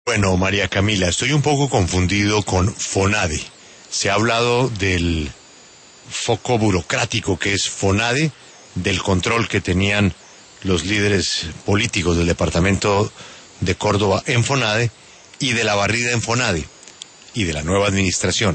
Bueno, María Camila, estoy un poco confundido con FONADE. Se ha hablado del foco burocrático que es FONADE, del control que tenían los líderes políticos del departamento de Córdoba en FONADE y de la barrida en FONADE y de la nueva administración.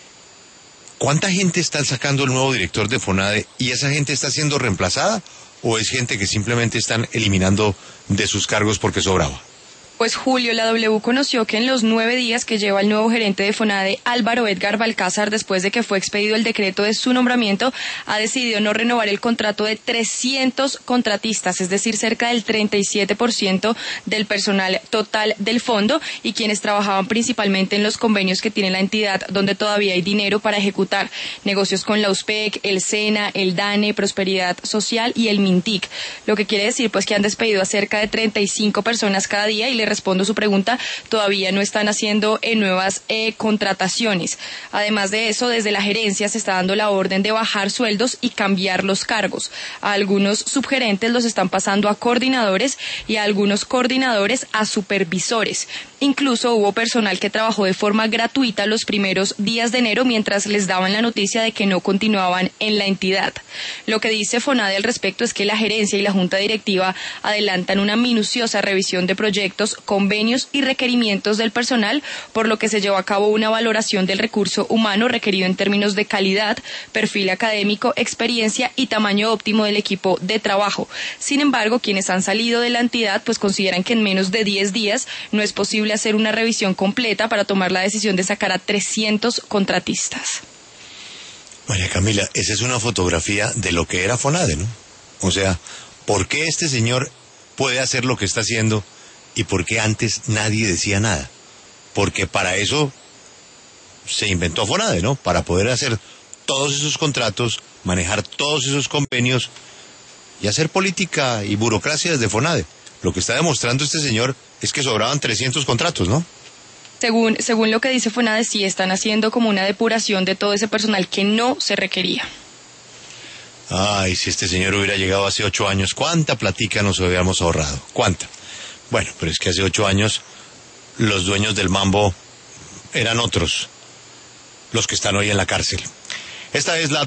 ¿Cuánta gente está sacando el nuevo director de FONADE y esa gente está siendo reemplazada o es gente que simplemente están eliminando de sus cargos porque sobraba? Pues Julio, la W conoció que en los 9 días que lleva el nuevo gerente de FONADE, Álvaro Edgar Balcázar, después de que fue expedido el decreto de su nombramiento, ha decidido no renovar el contrato de 300 contratistas, es decir, cerca del 37% del personal total del fondo y quienes trabajaban principalmente en los convenios que tiene la entidad, donde todavía hay dinero para ejecutar negocios con la USPEC, el SENA, el DANE, Prosperidad Social y el MINTIC. Lo que quiere decir pues que han despedido a cerca de 35 personas cada día y le respondo su pregunta, todavía no están haciendo nuevas contrataciones. Además de eso, desde la gerencia se está dando la orden de bajar sueldos y cambiar los cargos. A algunos subgerentes los están pasando a coordinadores y a algunos coordinadores a supervisores. Incluso hubo personal que trabajó de forma gratuita los primeros días de enero mientras les daban la noticia de que no continuaban en la entidad. Lo que dice FONADE al respecto es que la gerencia y la junta directiva adelantan una minuciosa revisión de proyectos, convenios y requerimientos del personal, por lo que se llevó a cabo una valoración del recurso humano requerido en términos de calidad, perfil académico, experiencia y tamaño óptimo del equipo de trabajo. Sin embargo, quienes han salido de la entidad pues consideran que en menos de 10 días no es posible hacer una revisión completa para tomar la decisión de sacar a 300 contratistas. María Camila, esa es una fotografía de lo que era FONADE, ¿no? O sea, ¿por qué este señor puede hacer lo que está haciendo y por qué antes nadie decía nada? Porque para eso se inventó FONADE, ¿no? Para poder hacer todos esos contratos, manejar todos esos convenios y hacer política y burocracia desde FONADE. Lo que está demostrando este señor es que sobraban 300 contratos, ¿no? Según lo que dice FONADE, sí están haciendo como una depuración de todo ese personal que no se requería. Ay, si este señor hubiera llegado hace 8 años, ¿cuánta platica nos hubiéramos ahorrado? ¿Cuánta? Bueno, pero es que hace 8 años los dueños del mambo eran otros, los que están hoy en la cárcel. Esta es la